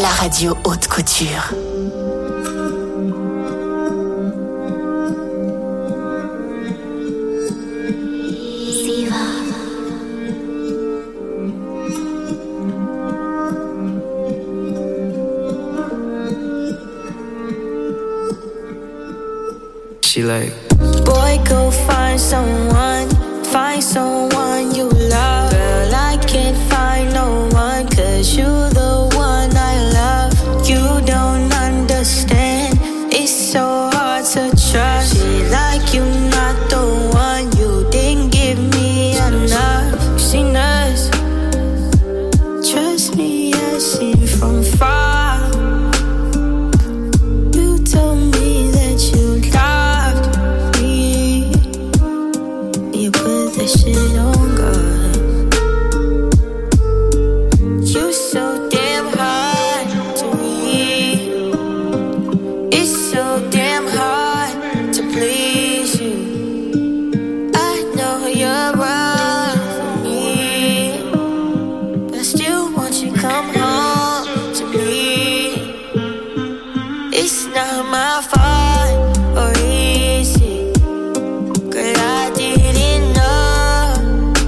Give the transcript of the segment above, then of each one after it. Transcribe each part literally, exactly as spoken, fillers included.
la radio haute couture. She like, boy, go find someone, find someone you love. Girl, I can't find no one, cause you the one I love. You don't understand, it's so hard to trust. She like you not the one, you didn't give me enough. You seen us, trust me, I seen from far. You told me that you loved me, you put that shit on God. You so damn hard to read, it's so damn hard to please you. I know you're wrong for me, but I still want you to come home to me. It's not my fault or easy, girl, I didn't know.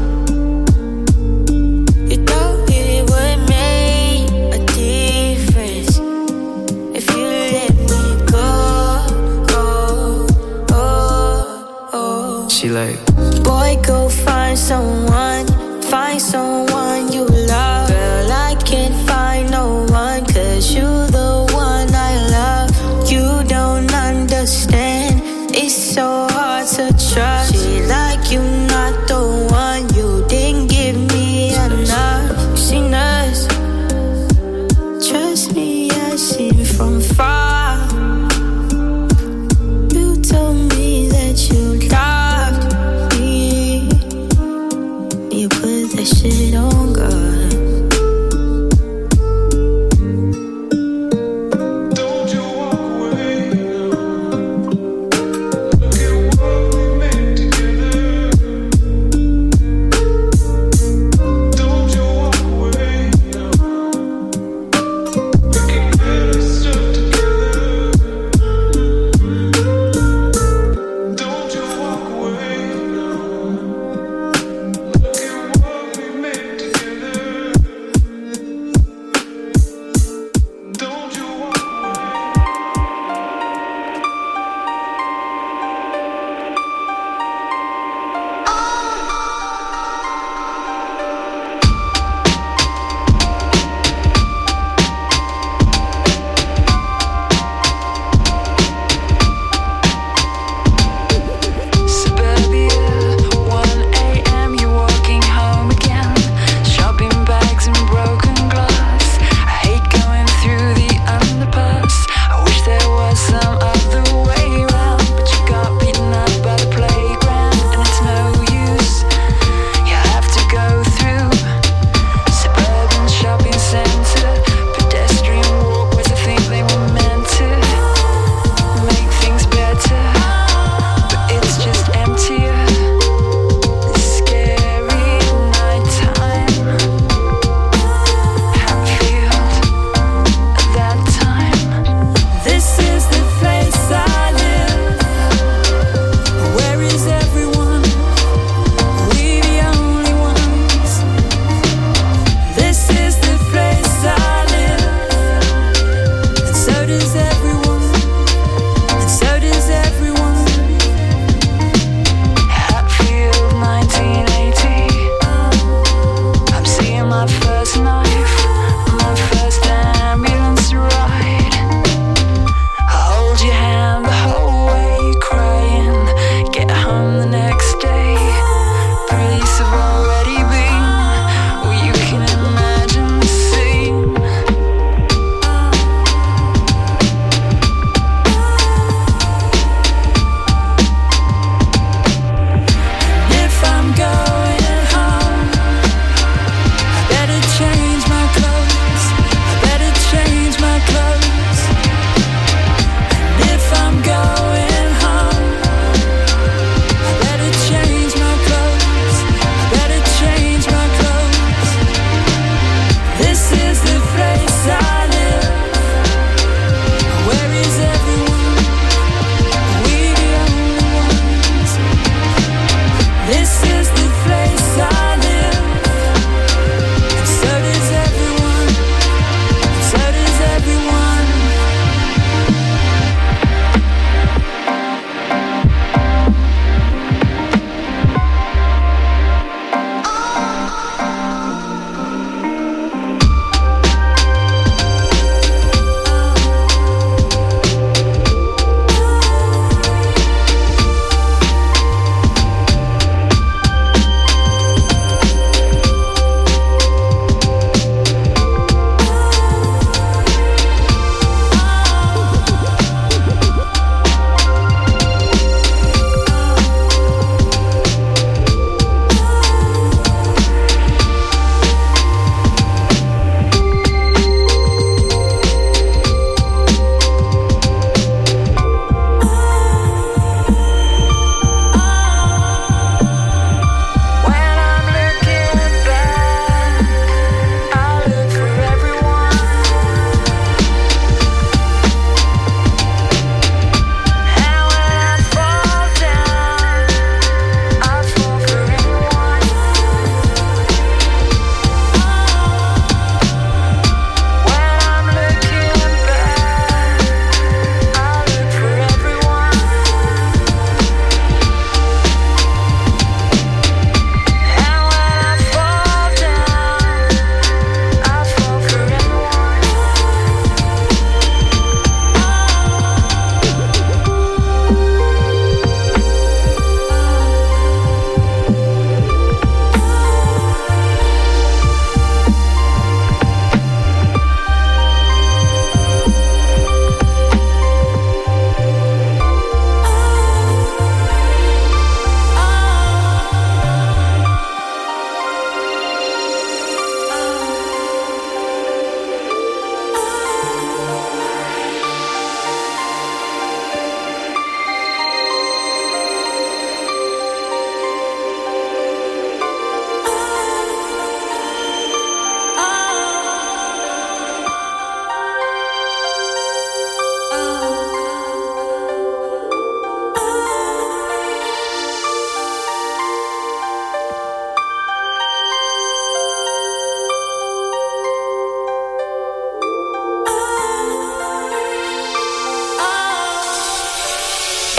You thought it would make a difference if you let me go, go, oh, oh. she like, Boy, go find someone, find someone you love. Girl, I can't find no one, cause you the one I love. You don't understand, it's so hard to trust. She like you not the one, you didn't give me enough. You seen us, trust me, I seen from far. You told me that you loved me, you put that shit on God. Don't you walk away now. Look at what we made together. Don't you walk away now. Making better stuff together. Don't you walk away now. Look at what we made together.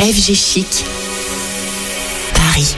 F G Chic, Paris.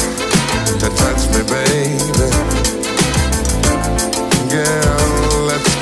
Let's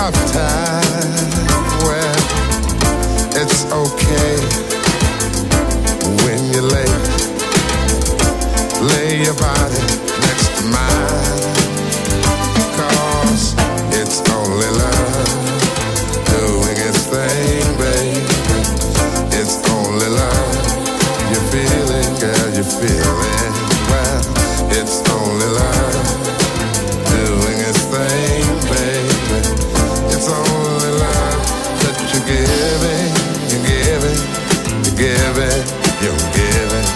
tough time, well, it's okay when you lay, lay your body next to mine, 'cause it's only love doing its thing, baby. It's only love you're feeling, girl, you're feeling. Well, it's only love doing its thing, baby. It's only love that you're giving, you're giving, you're giving, you're giving.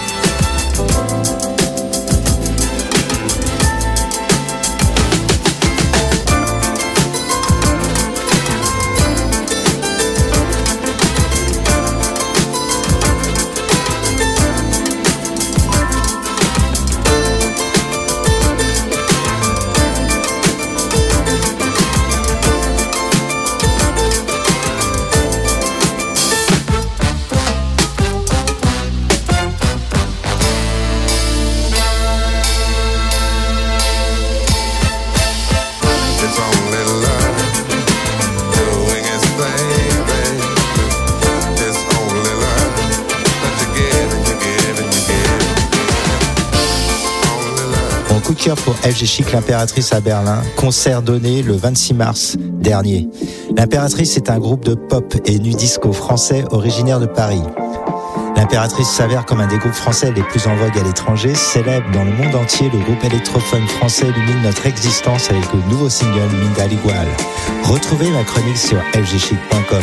Pour F G Chic, l'Impératrice à Berlin, concert donné le vingt-six mars dernier. L'Impératrice est un groupe de pop et nu disco français originaire de Paris. L'Impératrice s'avère comme un des groupes français les plus en vogue à l'étranger, célèbre dans le monde entier. Le groupe électrophone français illumine notre existence avec le nouveau single Minda l'Igual. Retrouvez ma chronique sur f g chic point com.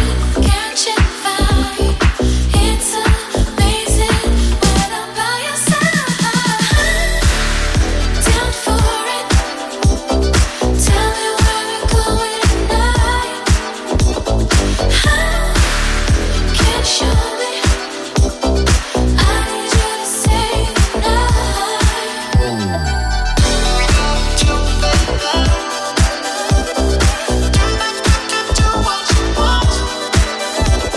Do what you want.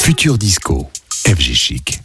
Futur Disco, F G Chic.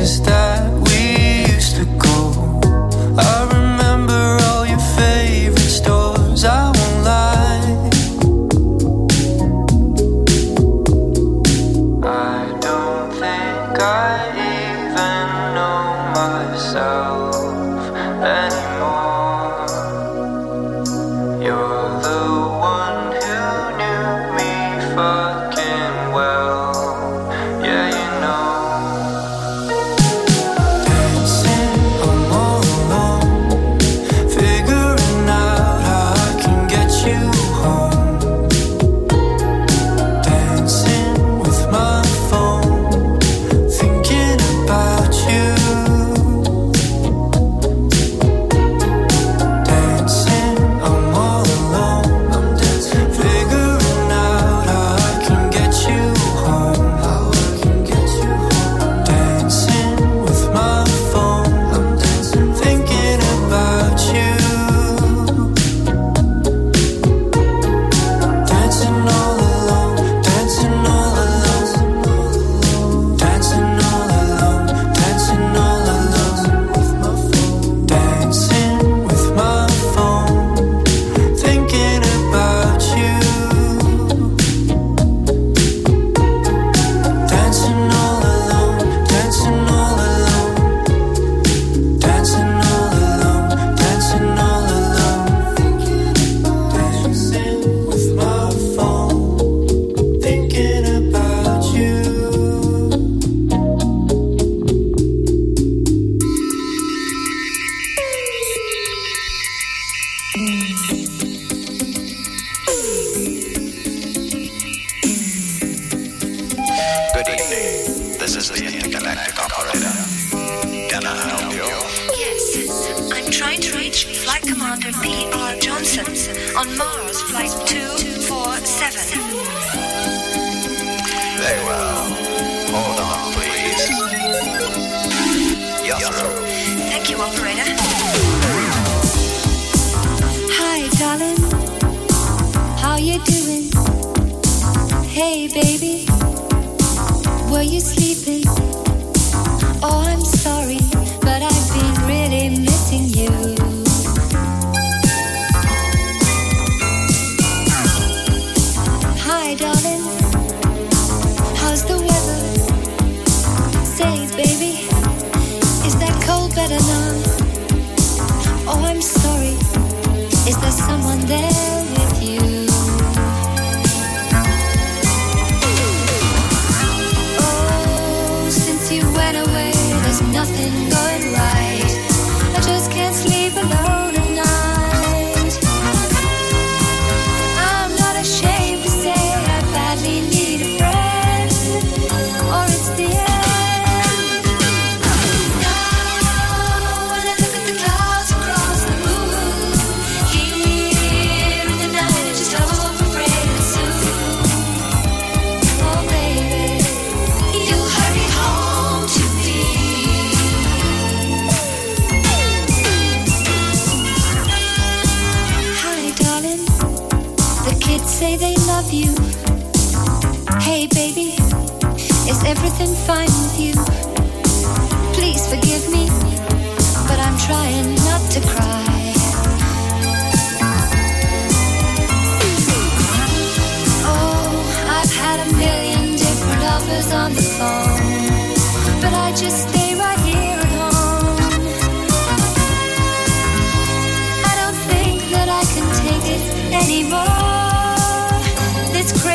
places that we used to go. I remember all your favorite stores, I won't lie. I don't think I even know myself anymore. You're the one who knew me fucking well. Yeah, you know. Dancing, I'm all alone, figuring out how I can get you home. Dancing with my phone, thinking about you. Dancing, I'm all alone, I'm dancing, figuring out how I can get you home. How I can get you home. Dancing with my phone, I'm dancing, thinking about you. Dancing all alone, dancing all alone, dancing all alone, dancing all alone with my phone. Dancing with my phone, thinking about you. Dancing all alone, dancing all alone, dancing all alone, dancing all alone. Dancing with my phone, thinking about you. Good evening. This is the intergalactic operator. Can I help you? Yes, I'm trying to reach Flight Commander P R Johnson on Mars Flight two four seven. Very well. Hold on, please. You're through. Thank you, operator. Hi, darling. How you doing? Hey, baby. Were you sleeping? Oh, I'm sorry, but I've been really missing you. Hi, darling. How's the weather? Say, baby, is that cold better now? Oh, I'm sorry. Is there someone there with you? Oh, since you went away, there's nothing going right. I just can't sleep alone at night. I'm not ashamed to say I badly need a friend, or it's the end. Now, when I look at the clouds across the moon, here in the night, I just hope and pray that soon, oh baby, you'll hurry home to me. Hi, darling. The kids say they love you. Hey, baby, is everything fine with you? Please forgive me, but I'm trying not to cry. Oh, I've had a million different offers on the phone, but I just stay right here at home. I don't think that I can take it anymore. This crazy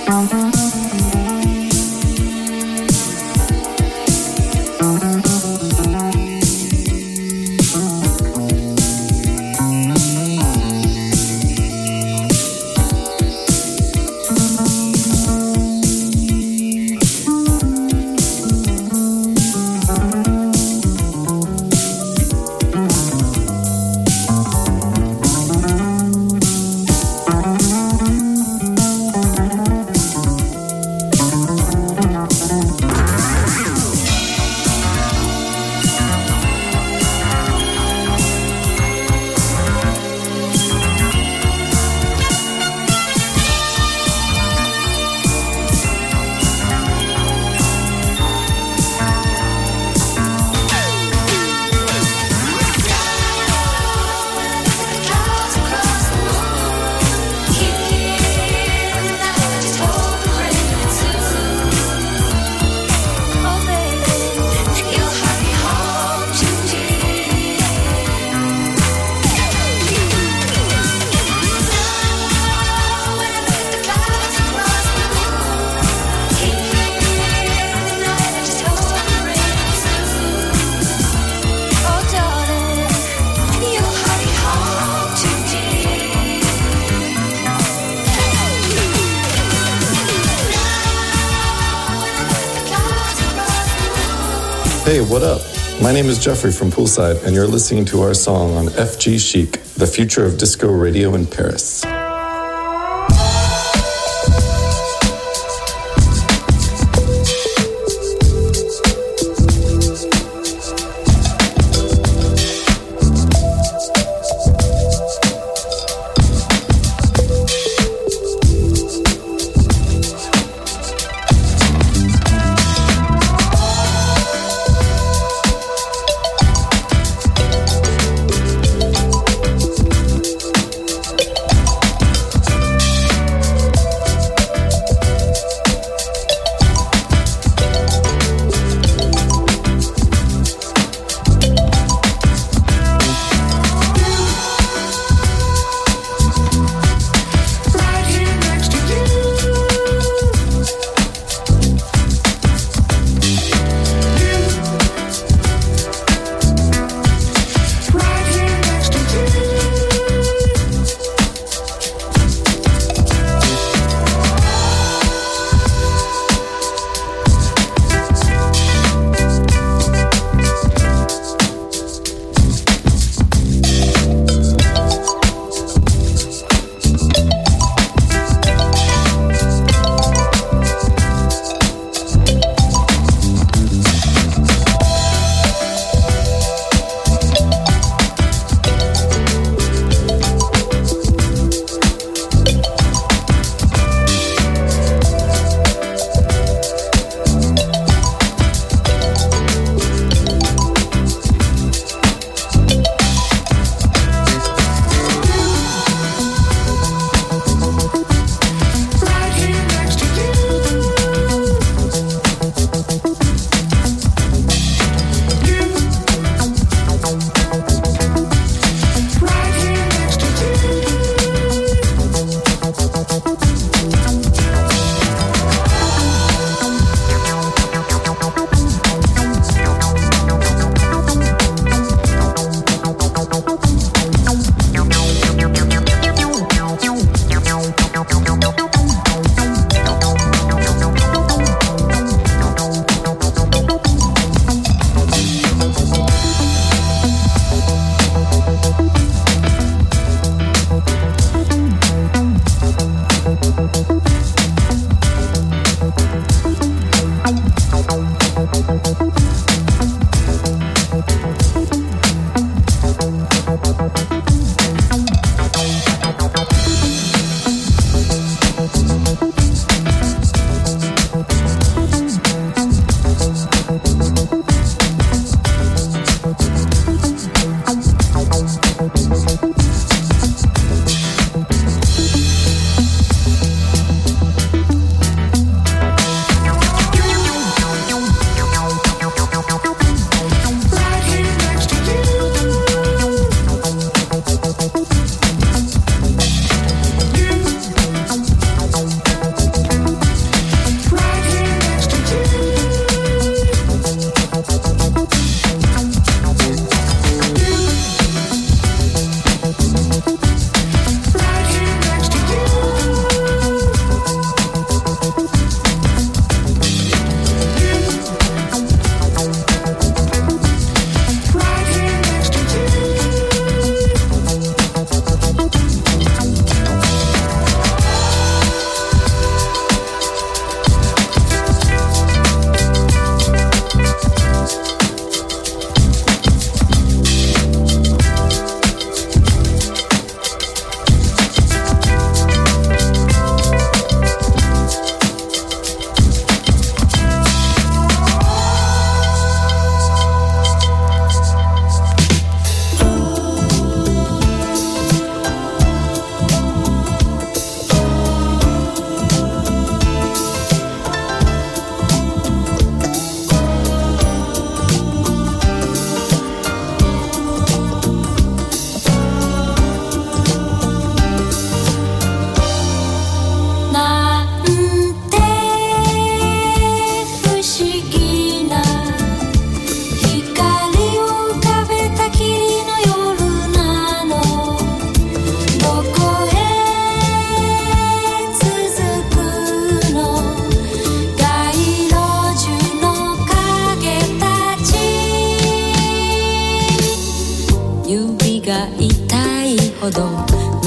Hey, what up? My name is Jeffrey from Poolside, and you're listening to our song on F G Chic, the future of disco radio in Paris.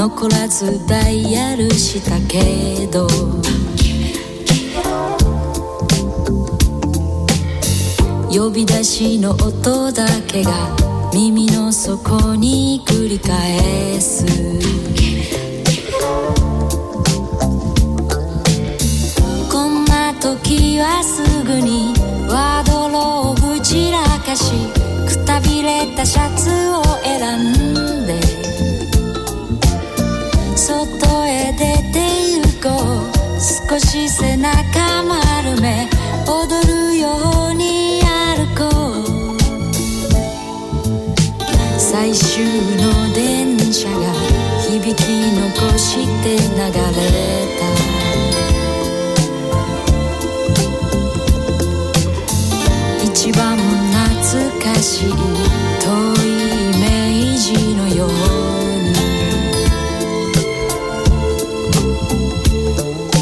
残らずダイヤルしたけど呼び出しの音だけが耳の底に繰り返すこんな時はすぐにワードローブ散らかしくたびれたシャツを選んで外へ出て行こう少し背中丸め踊るように歩こう最終の電車が響き残して流れた一番懐かしい遠いイメージのように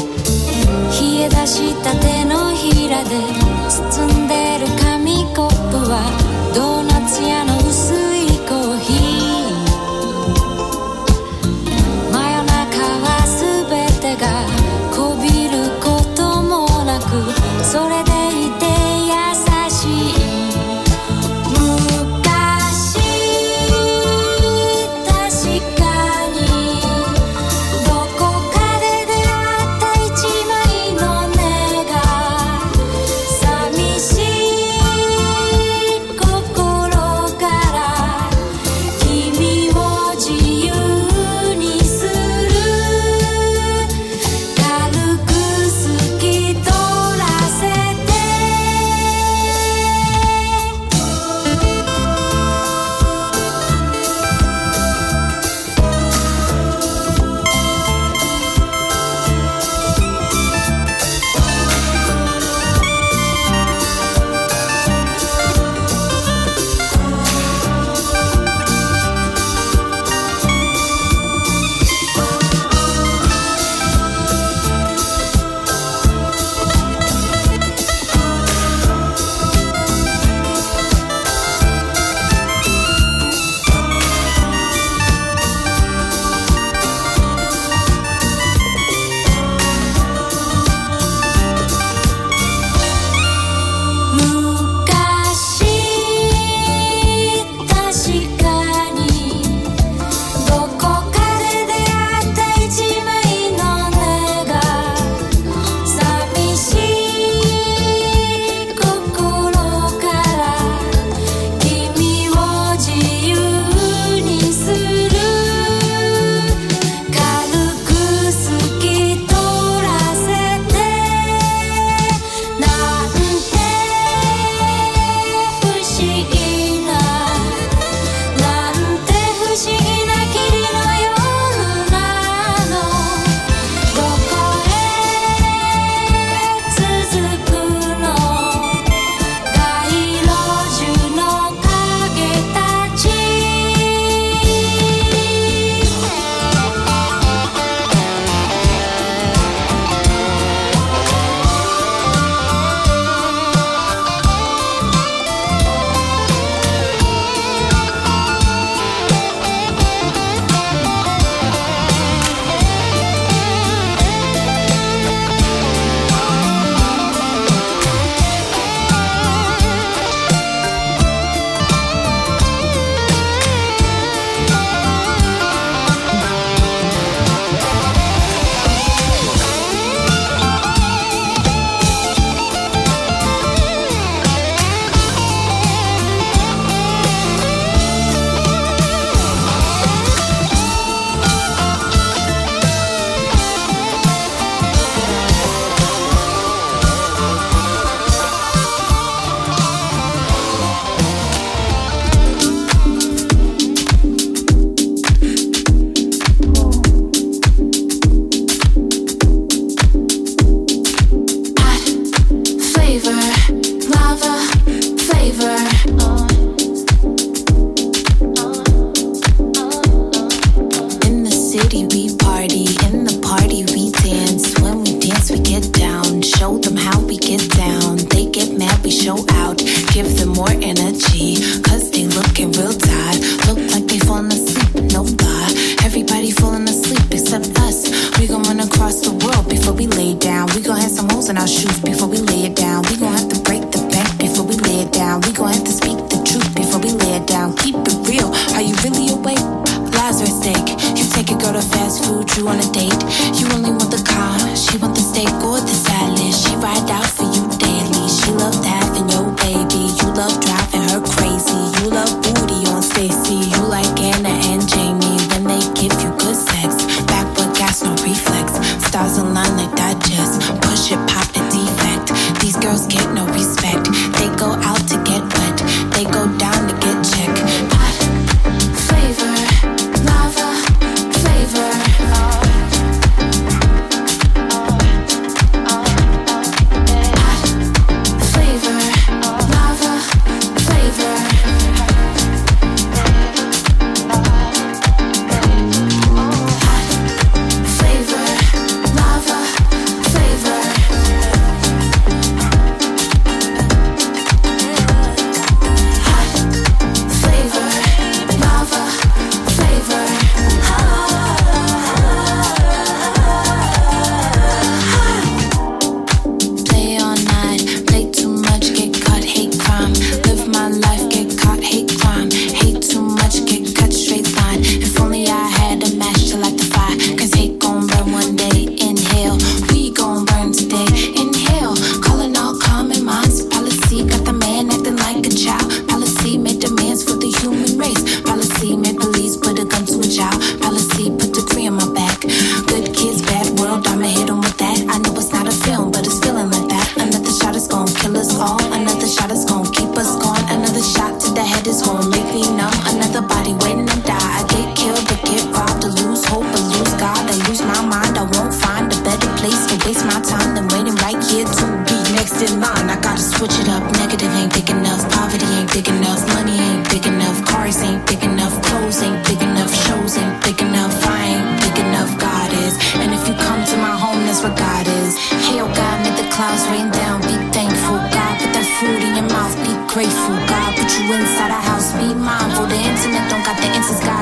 nails in our shoes before we lay it down. We gon' have to break the bank before we lay it down. We gon' have to speak the truth before we lay it down. Keep it real, are you really awake? Lazarus steak, you take a girl to fast food, you on a date. You only want the car, she want the steak or the salad. She ride out for you daily. She loved having your baby. You love driving her crazy. You love booty on Stacy. You like Anna and Jamie when they give you good sex. Backward gas, no reflex. Stars align like digest. Push it, pop the defect. These girls get no respect. They go out to get wet. They go down to get checked. Hot flavor, lava flavor.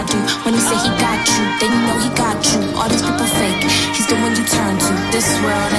This world